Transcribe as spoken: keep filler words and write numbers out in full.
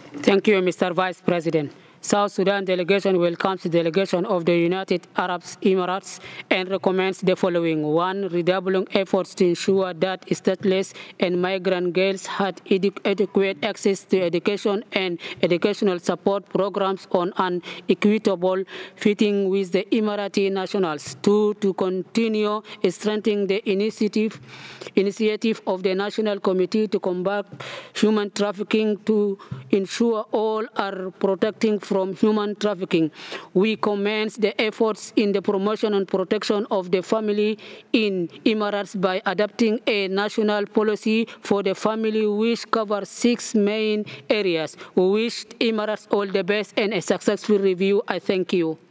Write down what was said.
Thank you, Mister Vice President. South Sudan delegation welcomes the delegation of the United Arab Emirates and recommends the following. One, redoubling efforts to ensure that stateless and migrant girls had edu adequate access to education and educational support programs on an equitable footing with the Emirati nationals. Two, to continue strengthening the initiative, initiative of the National Committee to combat human trafficking to ensure all are protecting from human trafficking. We commend the efforts in the promotion and protection of the family in Emirates by adopting a national policy for the family which covers six main areas. We wish Emirates all the best and a successful review. I thank you.